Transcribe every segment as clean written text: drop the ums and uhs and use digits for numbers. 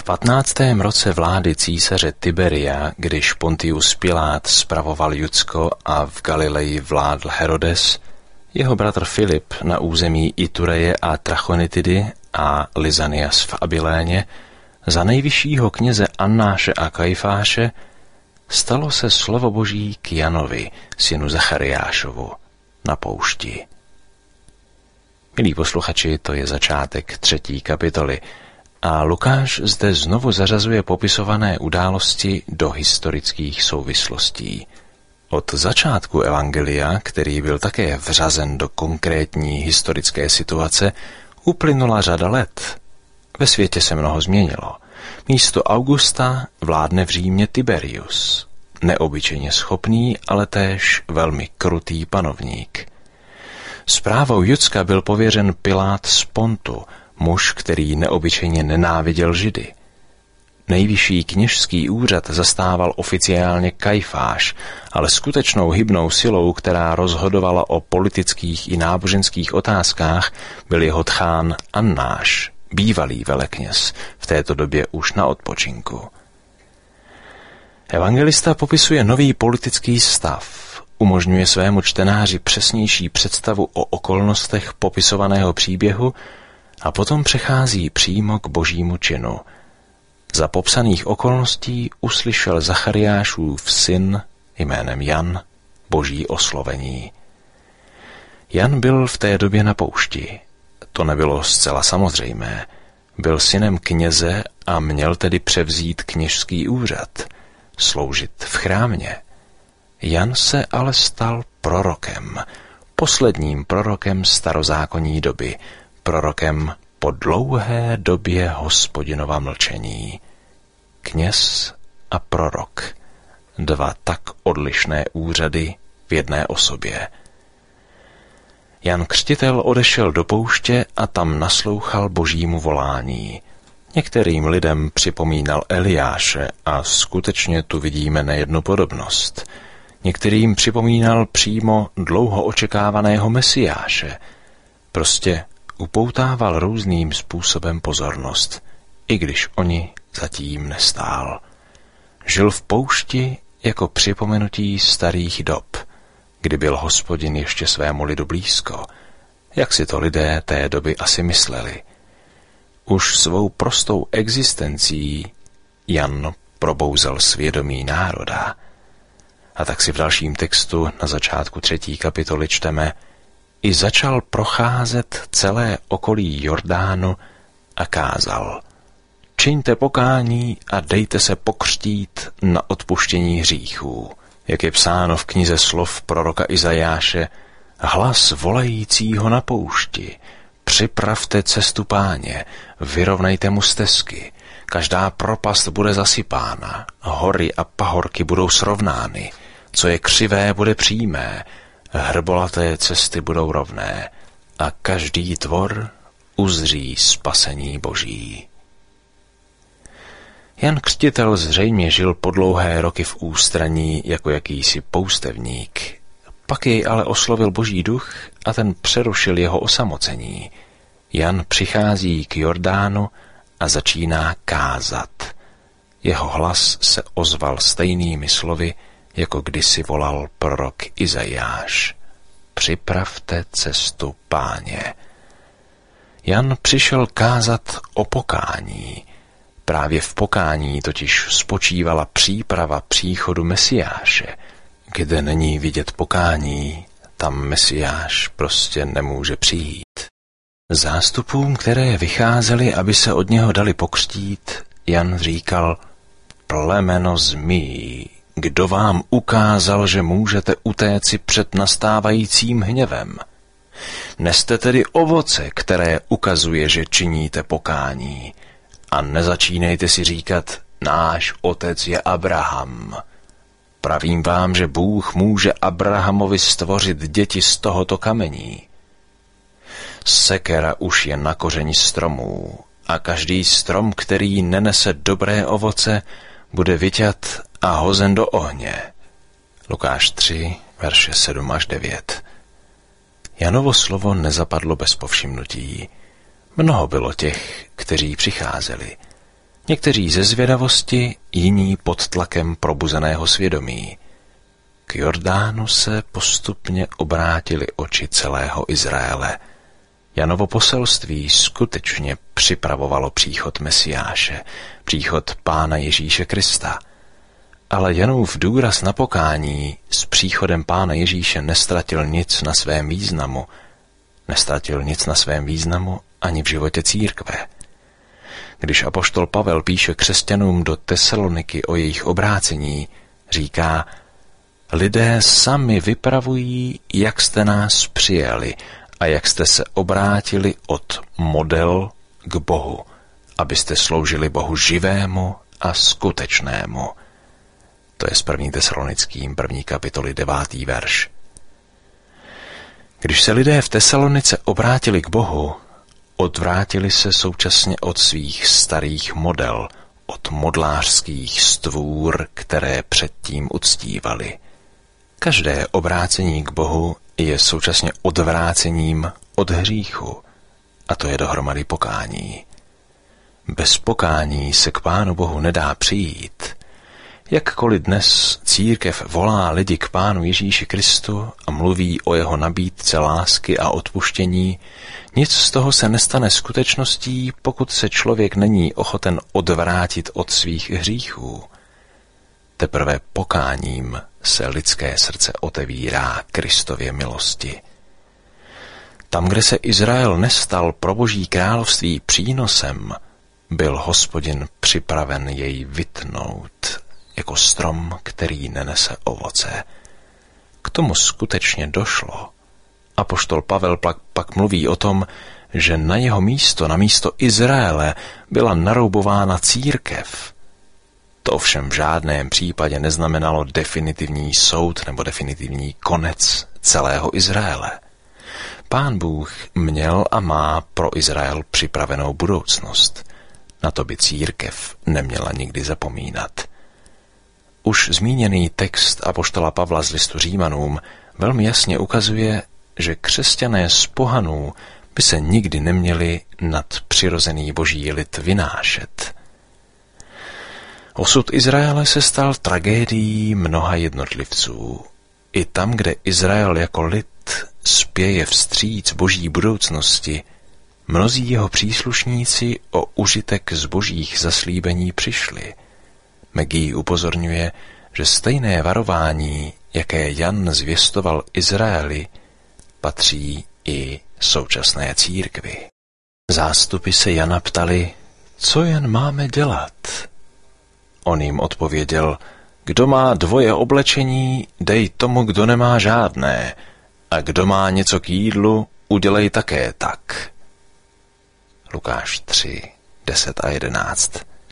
V 15. roce vlády císaře Tiberia, když Pontius Pilát spravoval Judsko a v Galileji vládl Herodes, jeho bratr Filip na území Itureje a Trachonitidy a Lysanias v Abiléně, za nejvyššího kněze Annáše a Kajfáše, stalo se slovo Boží k Janovi, synu Zachariášovu, na poušti. Milí posluchači, to je začátek 3. kapitoly a Lukáš zde znovu zařazuje popisované události do historických souvislostí. Od začátku evangelia, který byl také vřazen do konkrétní historické situace, uplynula řada let. Ve světě se mnoho změnilo. Místo Augusta vládne v Římě Tiberius, neobyčejně schopný, ale též velmi krutý panovník. Správou Judska byl pověřen Pilát z Pontu, muž, který neobyčejně nenáviděl Židy. Nejvyšší kněžský úřad zastával oficiálně Kajfáš, ale skutečnou hybnou silou, která rozhodovala o politických i náboženských otázkách, byl jeho tchán Annáš, bývalý velekněz, v této době už na odpočinku. Evangelista popisuje nový politický stav, umožňuje svému čtenáři přesnější představu o okolnostech popisovaného příběhu a potom přechází přímo k božímu činu. Za popsaných okolností uslyšel Zachariášův syn jménem Jan boží oslovení. Jan byl v té době na poušti. To nebylo zcela samozřejmé. Byl synem kněze a měl tedy převzít kněžský úřad, sloužit v chrámě. Jan se ale stal prorokem, posledním prorokem starozákonní doby, prorokem po dlouhé době Hospodinova mlčení. Kněz a prorok, dva tak odlišné úřady v jedné osobě. Jan Křtitel odešel do pouště a tam naslouchal božímu volání. Některým lidem připomínal Eliáše a skutečně tu vidíme nejednu podobnost. Některým připomínal přímo dlouho očekávaného Mesiáše. Prostě upoutával různým způsobem pozornost, i když oni zatím nestál. Žil v poušti jako připomenutí starých dob, kdy byl Hospodin ještě svému lidu blízko, jak si to lidé té doby asi mysleli. Už svou prostou existencí Jan probouzel svědomí národa. A tak si v dalším textu na začátku 3. kapitoly čteme: I začal procházet celé okolí Jordánu a kázal: Čiňte pokání a dejte se pokřtít na odpuštění hříchů. Jak je psáno v knize slov proroka Izajáše: Hlas volajícího na poušti, připravte cestu Páně, vyrovnejte mu stezky, každá propast bude zasypána, hory a pahorky budou srovnány, co je křivé, bude přímé, hrbolaté cesty budou rovné a každý tvor uzří spasení Boží. Jan Křtitel zřejmě žil po dlouhé roky v ústraní jako jakýsi poustevník. Pak jej ale oslovil Boží duch a ten přerušil jeho osamocení. Jan přichází k Jordánu a začíná kázat. Jeho hlas se ozval stejnými slovy, jako kdysi volal prorok Izajáš: Připravte cestu Páně. Jan přišel kázat o pokání. Právě v pokání totiž spočívala příprava příchodu Mesiáše. Kde není vidět pokání, tam Mesiáš prostě nemůže přijít. Zástupům, které vycházeli, aby se od něho dali pokřtít, Jan říkal: Plemeno zmijí, kdo vám ukázal, že můžete utéci před nastávajícím hněvem? Neste tedy ovoce, které ukazuje, že činíte pokání. A nezačínejte si říkat: náš otec je Abraham. Pravím vám, že Bůh může Abrahamovi stvořit děti z tohoto kamení. Sekera už je na kořeni stromů a každý strom, který nenese dobré ovoce, bude vyťat a hozen do ohně. Lukáš 3, verše 7 až 9. Janovo slovo nezapadlo bez povšimnutí. Mnoho bylo těch, kteří přicházeli. Někteří ze zvědavosti, jiní pod tlakem probuzeného svědomí. K Jordánu se postupně obrátily oči celého Izraele. Janovo poselství skutečně připravovalo příchod Mesiáše, příchod Pána Ježíše Krista. Ale Janův důraz na pokání s příchodem Pána Ježíše nestratil nic na svém významu. Nestratil nic na svém významu ani v životě církve. Když apoštol Pavel píše křesťanům do Tesaloniky o jejich obrácení, říká: lidé sami vypravují, jak jste nás přijali a jak jste se obrátili od model k Bohu, abyste sloužili Bohu živému a skutečnému. To je z 1. Tesalonickým 1. kapitoly 9. verš. Když se lidé v Tesalonice obrátili k Bohu, odvrátili se současně od svých starých model, od modlářských stvůr, které předtím uctívali. Každé obrácení k Bohu je současně odvrácením od hříchu, a to je dohromady pokání. Bez pokání se k Pánu Bohu nedá přijít. Jakkoliv dnes církev volá lidi k Pánu Ježíši Kristu a mluví o jeho nabídce lásky a odpuštění, nic z toho se nestane skutečností, pokud se člověk není ochoten odvrátit od svých hříchů. Teprve pokáním se lidské srdce otevírá Kristově milosti. Tam, kde se Izrael nestal pro Boží království přínosem, byl Hospodin připraven jej vytnout, jako strom, který nenese ovoce. K tomu skutečně došlo. Apoštol Pavel pak mluví o tom, že na jeho místo, na místo Izraele, byla naroubována církev. To ovšem v žádném případě neznamenalo definitivní soud nebo definitivní konec celého Izraele. Pán Bůh měl a má pro Izrael připravenou budoucnost. Na to by církev neměla nikdy zapomínat. Už zmíněný text apoštola Pavla z listu Římanům velmi jasně ukazuje, že křesťané z pohanů by se nikdy neměli nad přirozený boží lid vynášet. Osud Izraele se stal tragédií mnoha jednotlivců. I tam, kde Izrael jako lid spěje vstříc boží budoucnosti, mnozí jeho příslušníci o užitek z božích zaslíbení přišli. Maggie upozorňuje, že stejné varování, jaké Jan zvěstoval Izraeli, patří i současné církvi. Zástupy se Jana ptali, co jen máme dělat? On jim odpověděl, kdo má dvoje oblečení, dej tomu, kdo nemá žádné, a kdo má něco k jídlu, udělej také tak. Lukáš 3, 10 a 11.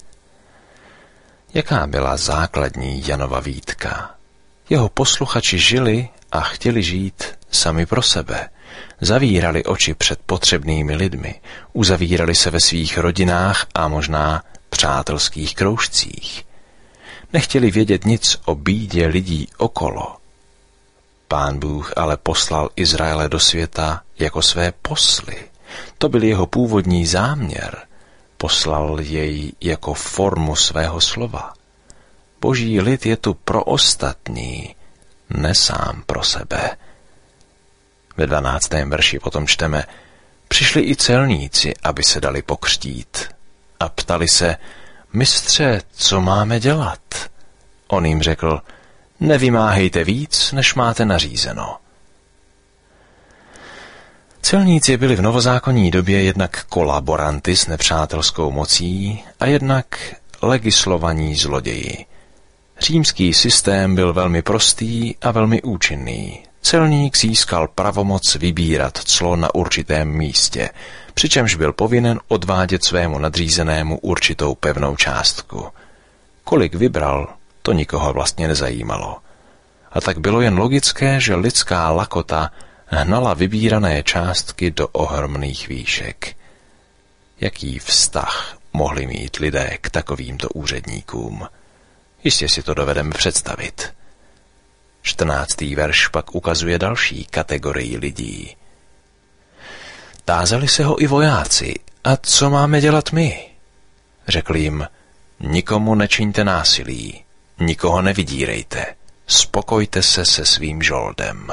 Jaká byla základní Janova výtka? Jeho posluchači žili a chtěli žít sami pro sebe. Zavírali oči před potřebnými lidmi, uzavírali se ve svých rodinách a možná přátelských kroužcích. Nechtěli vědět nic o bídě lidí okolo. Pán Bůh ale poslal Izraele do světa jako své posly. To byl jeho původní záměr. Poslal jej jako formu svého slova. Boží lid je tu pro ostatní, ne sám pro sebe. Ve 12. verši potom čteme, přišli i celníci, aby se dali pokřtít. A ptali se, mistře, co máme dělat? On jim řekl, nevymáhejte víc, než máte nařízeno. Celníci byli v novozákonní době jednak kolaboranty s nepřátelskou mocí a jednak legislovaní zloději. Římský systém byl velmi prostý a velmi účinný. Celník získal pravomoc vybírat clo na určitém místě, přičemž byl povinen odvádět svému nadřízenému určitou pevnou částku. Kolik vybral, to nikoho vlastně nezajímalo. A tak bylo jen logické, že lidská lakota hnala vybírané částky do ohromných výšek. Jaký vztah mohli mít lidé k takovýmto úředníkům? Jistě si to dovedeme představit. 14. verš pak ukazuje další kategorii lidí. Tázali se ho i vojáci, a co máme dělat my? Řekl jim, Nikomu nečiňte násilí, nikoho nevydírejte, spokojte se se svým žoldem.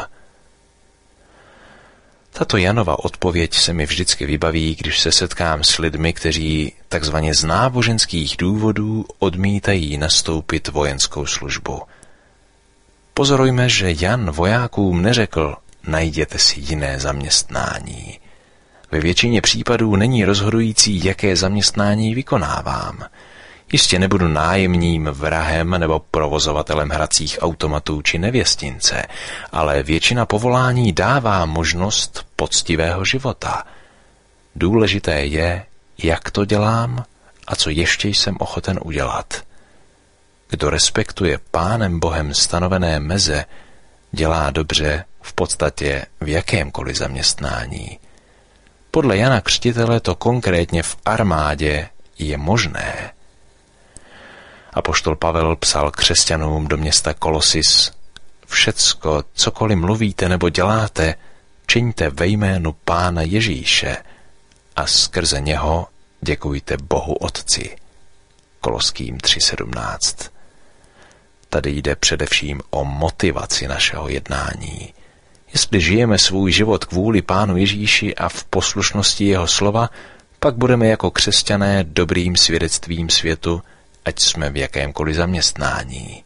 Tato Janova odpověď se mi vždycky vybaví, když se setkám s lidmi, kteří takzvaně z náboženských důvodů odmítají nastoupit vojenskou službu. Pozorujme, že Jan vojákům neřekl, najděte si jiné zaměstnání. Ve většině případů není rozhodující, jaké zaměstnání vykonávám. Jistě nebudu nájemním vrahem nebo provozovatelem hracích automatů či nevěstince, ale většina povolání dává možnost poctivého života. Důležité je, jak to dělám a co ještě jsem ochoten udělat. Kdo respektuje Pánem Bohem stanovené meze, dělá dobře v podstatě v jakémkoliv zaměstnání. Podle Jana Křtitele to konkrétně v armádě je možné. Apoštol Pavel psal křesťanům do města Kolosis: všecko, cokoliv mluvíte nebo děláte, čiňte ve jménu Pána Ježíše a skrze něho děkujte Bohu Otci. Koloským 3:17. Tady jde především o motivaci našeho jednání. Jestli žijeme svůj život kvůli Pánu Ježíši a v poslušnosti jeho slova, pak budeme jako křesťané dobrým svědectvím světu, ať jsme v jakémkoliv zaměstnání.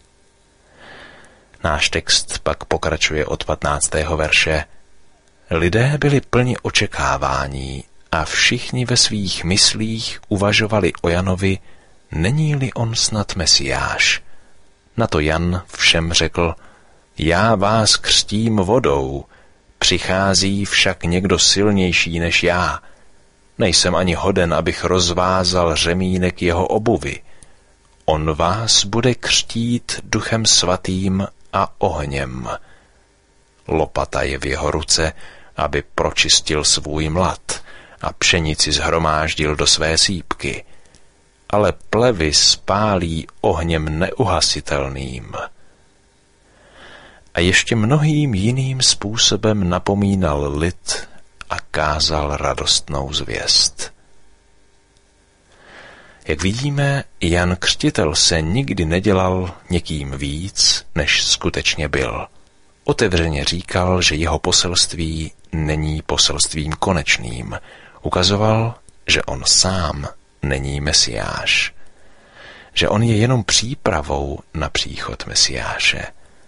Náš text pak pokračuje od 15. verše. Lidé byli plni očekávání a všichni ve svých myslích uvažovali o Janovi, není-li on snad Mesiáš. Na to Jan všem řekl: já vás křtím vodou, přichází však někdo silnější než já. Nejsem ani hoden, abych rozvázal řemínek jeho obuvi. On vás bude křtít Duchem Svatým a ohněm. Lopata je v jeho ruce, aby pročistil svůj mlad a pšenici shromáždil do své sýpky, ale plevy spálí ohněm neuhasitelným. A ještě mnohým jiným způsobem napomínal lid a kázal radostnou zvěst. Jak vidíme, Jan Křtitel se nikdy nedělal někým víc, než skutečně byl. Otevřeně říkal, že jeho poselství není poselstvím konečným. Ukazoval, že on sám není Mesiáš. Že on je jenom přípravou na příchod Mesiáše.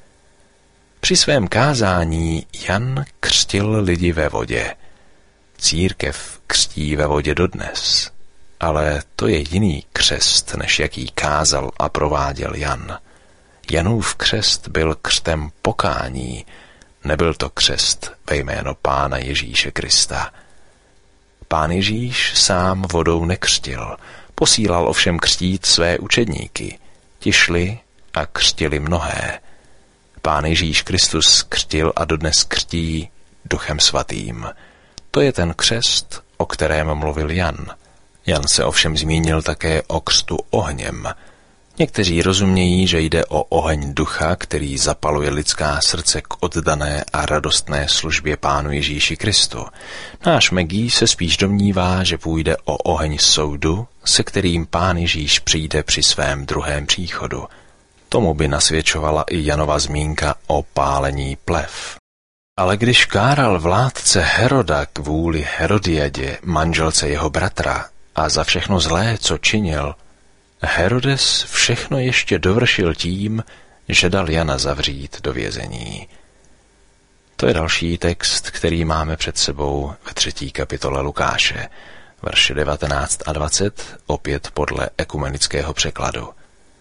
Při svém kázání Jan křtil lidi ve vodě. Církev křtí ve vodě dodnes, ale to je jiný křest, než jaký kázal a prováděl Jan. Janův křest byl křtem pokání, nebyl to křest ve jméno Pána Ježíše Krista. Pán Ježíš sám vodou nekřtil, posílal ovšem křtít své učedníky. Ti šli a křtili mnohé. Pán Ježíš Kristus křtil a dodnes křtí Duchem Svatým. To je ten křest, o kterém mluvil Jan. Jan se ovšem zmínil také o křtu ohněm. Někteří rozumějí, že jde o oheň ducha, který zapaluje lidská srdce k oddané a radostné službě Pánu Ježíši Kristu. Náš Megí se spíš domnívá, že půjde o oheň soudu, se kterým Pán Ježíš přijde při svém druhém příchodu. Tomu by nasvědčovala i Janova zmínka o pálení plev. Ale když káral vládce Heroda kvůli Herodiadě, manželce jeho bratra, a za všechno zlé, co činil, Herodes všechno ještě dovršil tím, že dal Jana zavřít do vězení. To je další text, který máme před sebou ve 3. kapitole Lukáše, verše 19 a 20, opět podle ekumenického překladu.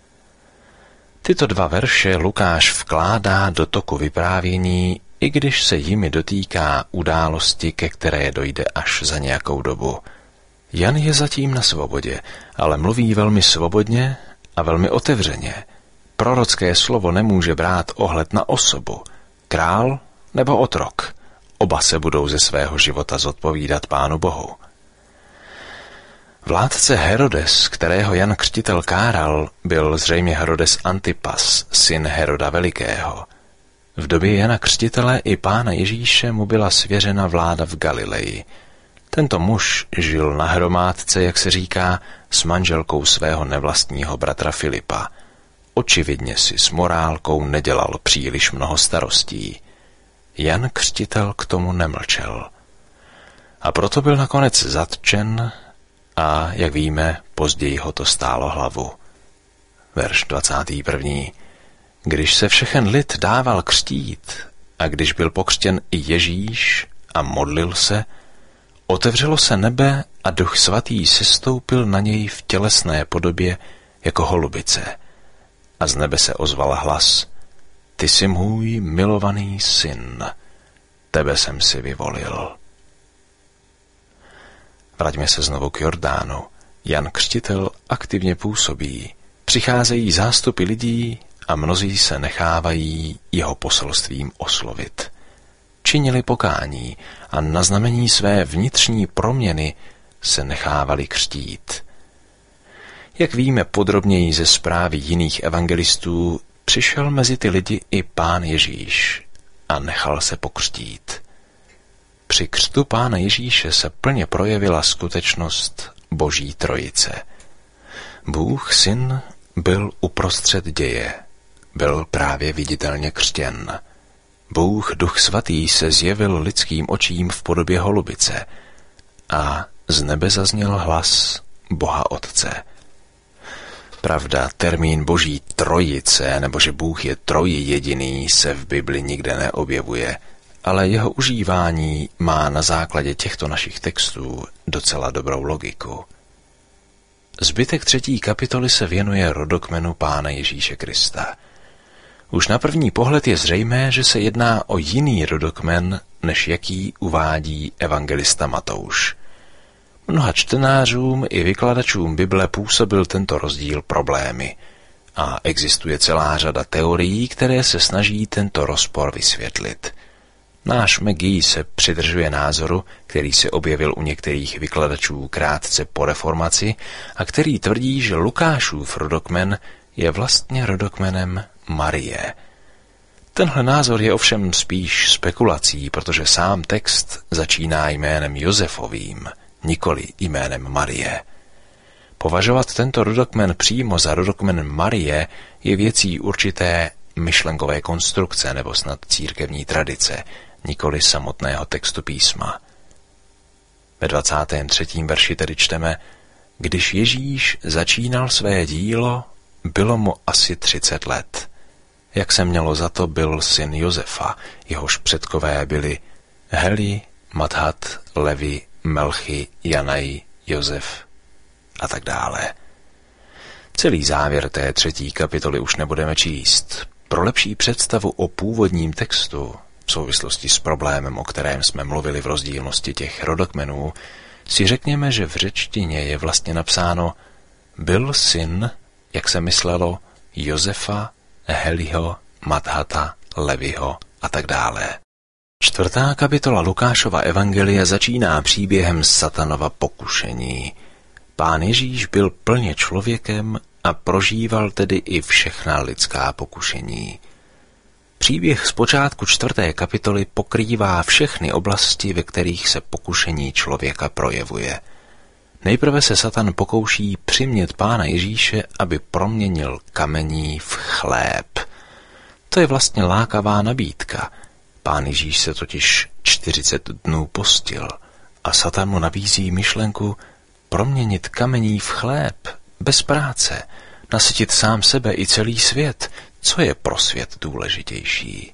Tyto dva verše Lukáš vkládá do toku vyprávění, i když se jimi dotýká události, ke které dojde až za nějakou dobu. Jan je zatím na svobodě, ale mluví velmi svobodně a velmi otevřeně. Prorocké slovo nemůže brát ohled na osobu, král nebo otrok. Oba se budou ze svého života zodpovídat Pánu Bohu. Vládce Herodes, kterého Jan Křtitel káral, byl zřejmě Herodes Antipas, syn Heroda Velikého. V době Jana Křtitele i Pána Ježíše mu byla svěřena vláda v Galileji. Tento muž žil na hromádce, jak se říká, s manželkou svého nevlastního bratra Filipa. Očividně si s morálkou nedělal příliš mnoho starostí. Jan Křtitel k tomu nemlčel. A proto byl nakonec zatčen a, jak víme, později ho to stálo hlavu. Verš 21. Když se všechen lid dával křtít a když byl pokřtěn i Ježíš a modlil se, otevřelo se nebe a Duch Svatý sestoupil na něj v tělesné podobě jako holubice. A z nebe se ozval hlas: Ty jsi můj milovaný syn, tebe jsem si vyvolil. Vraťme se znovu k Jordánu. Jan Křtitel aktivně působí. Přicházejí zástupy lidí a mnozí se nechávají jeho poselstvím oslovit. Činili pokání a na znamení své vnitřní proměny se nechávali křtít. Jak víme podrobněji ze zprávy jiných evangelistů, přišel mezi ty lidi i Pán Ježíš a nechal se pokřtít. Při křtu Pána Ježíše se plně projevila skutečnost Boží trojice. Bůh Syn byl uprostřed děje, byl právě viditelně křtěn. Bůh Duch Svatý se zjevil lidským očím v podobě holubice a z nebe zazněl hlas Boha Otce. Pravda, termín Boží trojice, nebo že Bůh je trojjediný, se v Bibli nikde neobjevuje, ale jeho užívání má na základě těchto našich textů docela dobrou logiku. Zbytek 3. kapitoly se věnuje rodokmenu Pána Ježíše Krista. Už na první pohled je zřejmé, že se jedná o jiný rodokmen, než jaký uvádí evangelista Matouš. Mnoha čtenářům i vykladačům Bible působil tento rozdíl problémy a existuje celá řada teorií, které se snaží tento rozpor vysvětlit. Náš McGee se přidržuje názoru, který se objevil u některých vykladačů krátce po reformaci a který tvrdí, že Lukášův rodokmen je vlastně rodokmenem Marie. Tenhle názor je ovšem spíš spekulací, protože sám text začíná jménem Josefovým, nikoli jménem Marie. Považovat tento rodokmen přímo za rodokmen Marie je věcí určité myšlenkové konstrukce nebo snad církevní tradice, nikoli samotného textu písma. Ve 23. verši tedy čteme: Když Ježíš začínal své dílo, bylo mu asi 30 let. Jak se mělo za to, byl syn Josefa, jehož předkové byli Heli, Mathat, Levi, Melchi, Janaj, Josef a tak dále. Celý závěr té 3. kapitoly už nebudeme číst. Pro lepší představu o původním textu v souvislosti s problémem, o kterém jsme mluvili v rozdílnosti těch rodokmenů, si řekněme, že v řečtině je vlastně napsáno byl syn, jak se myslelo, Josefa, Heliho, Mathata, Leviho a tak dále. 4. kapitola Lukášova evangelia začíná příběhem Satanova pokušení. Pán Ježíš byl plně člověkem a prožíval tedy i všechna lidská pokušení. Příběh z počátku 4. kapitoly pokrývá všechny oblasti, ve kterých se pokušení člověka projevuje. Nejprve se Satan pokouší přimět Pána Ježíše, aby proměnil kamení v chléb. To je vlastně lákavá nabídka. Pán Ježíš se totiž 40 dnů postil a Satan mu nabízí myšlenku proměnit kamení v chléb, bez práce, nasytit sám sebe i celý svět. Co je pro svět důležitější?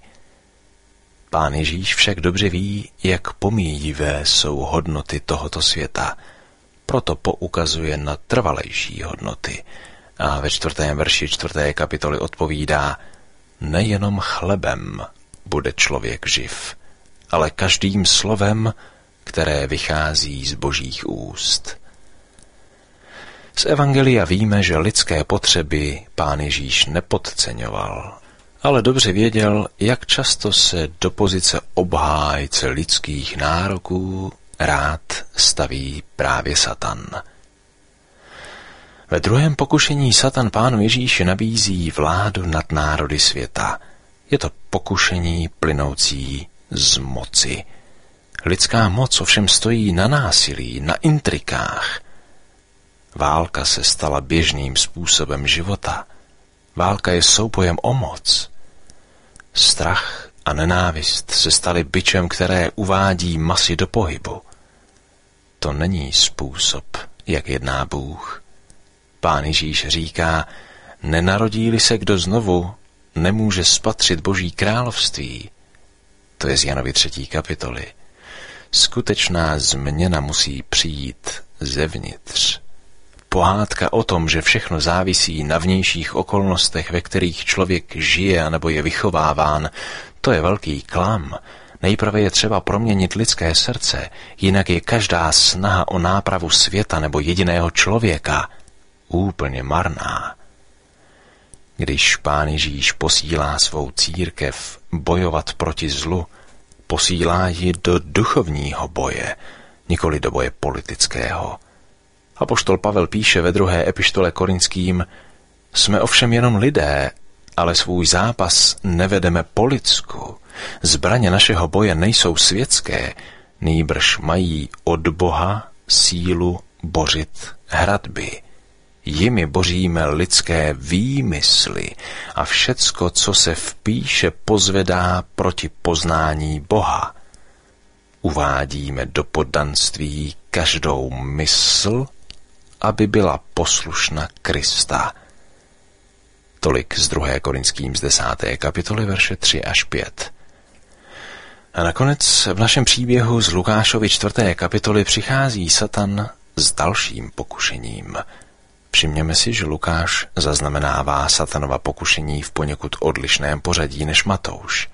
Pán Ježíš však dobře ví, jak pomíjivé jsou hodnoty tohoto světa. Proto poukazuje na trvalejší hodnoty. A ve 4. verši 4. kapitoly odpovídá: nejenom chlebem bude člověk živ, ale každým slovem, které vychází z Božích úst. Z evangelia víme, že lidské potřeby Pán Ježíš nepodceňoval, ale dobře věděl, jak často se do pozice obhájce lidských nároků rád staví právě Satan. Ve druhém pokušení Satan Pánu Ježíši nabízí vládu nad národy světa. Je to pokušení plynoucí z moci. Lidská moc ovšem stojí na násilí, na intrikách. Válka se stala běžným způsobem života. Válka je soubojem o moc. Strach a nenávist se staly bičem, které uvádí masy do pohybu. To není způsob, jak jedná Bůh. Pán Ježíš říká, nenarodí-li se kdo znovu, nemůže spatřit Boží království. To je z Janovy 3. kapitoly. Skutečná změna musí přijít zevnitř. Pohádka o tom, že všechno závisí na vnějších okolnostech, ve kterých člověk žije nebo je vychováván, to je velký klam. Nejprve je třeba proměnit lidské srdce, jinak je každá snaha o nápravu světa nebo jediného člověka úplně marná. Když Pán Ježíš posílá svou církev bojovat proti zlu, posílá ji do duchovního boje, nikoli do boje politického. Apoštol Pavel píše ve 2. epištole Korinským, jsme ovšem jenom lidé, ale svůj zápas nevedeme po lidsku. Zbraně našeho boje nejsou světské, nýbrž mají od Boha sílu bořit hradby. Jimi boříme lidské výmysly a všecko, co se v píše pozvedá proti poznání Boha. Uvádíme do poddanství každou mysl, aby byla poslušna Krista. Tolik z 2. Korinským z 10. kapitoly verše 3 až 5. A nakonec v našem příběhu z Lukášovy 4. kapitoly přichází Satan s dalším pokušením. Všimněme si, že Lukáš zaznamenává Satanova pokušení v poněkud odlišném pořadí než Matouš.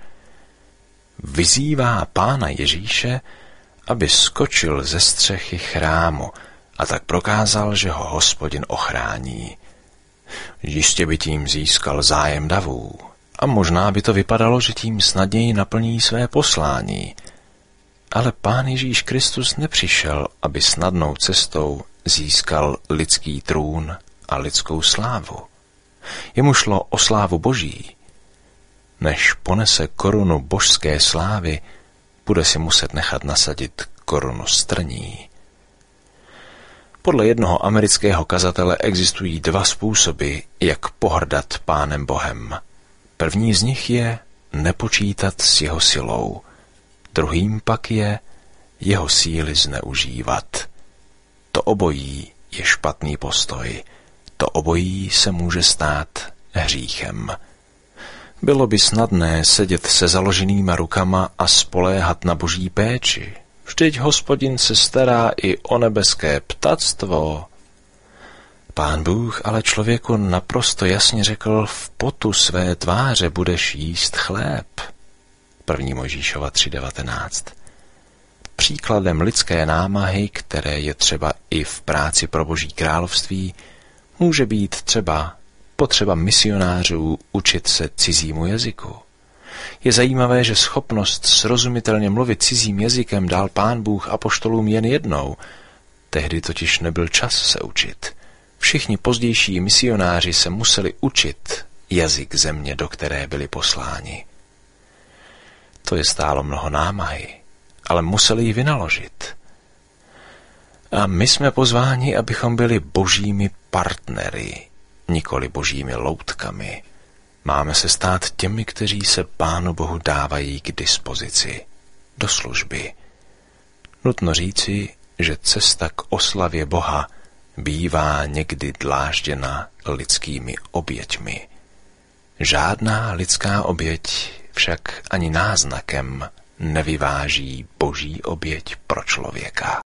Vyzývá Pána Ježíše, aby skočil ze střechy chrámu a tak prokázal, že ho Hospodin ochrání. Jistě by tím získal zájem davů a možná by to vypadalo, že tím snadněji naplní své poslání. Ale Pán Ježíš Kristus nepřišel, aby snadnou cestou získal lidský trůn a lidskou slávu. Jemu šlo o slávu Boží. Než ponese korunu božské slávy, bude si muset nechat nasadit korunu strní. Podle jednoho amerického kazatele existují 2 způsoby, jak pohrdat Pánem Bohem. První z nich je nepočítat s jeho silou. Druhým pak je jeho síly zneužívat. To obojí je špatný postoj. To obojí se může stát hříchem. Bylo by snadné sedět se založenýma rukama a spoléhat na Boží péči. Vždyť Hospodin se stará i o nebeské ptactvo. Pán Bůh ale člověku naprosto jasně řekl, v potu své tváře budeš jíst chléb. 1. Mojžíšova 3.19. Příkladem lidské námahy, které je třeba i v práci pro Boží království, může být třeba potřeba misionářů učit se cizímu jazyku. Je zajímavé, že schopnost srozumitelně mluvit cizím jazykem dal Pán Bůh apoštolům jen jednou. Tehdy totiž nebyl čas se učit. Všichni pozdější misionáři se museli učit jazyk země, do které byli posláni. To je stálo mnoho námahy, ale museli ji vynaložit. A my jsme pozváni, abychom byli božími partnery, nikoli božími loutkami. Máme se stát těmi, kteří se Pánu Bohu dávají k dispozici, do služby. Nutno říci, že cesta k oslavě Boha bývá někdy dlážděna lidskými oběťmi. Žádná lidská oběť však ani náznakem nevyváží boží oběť pro člověka.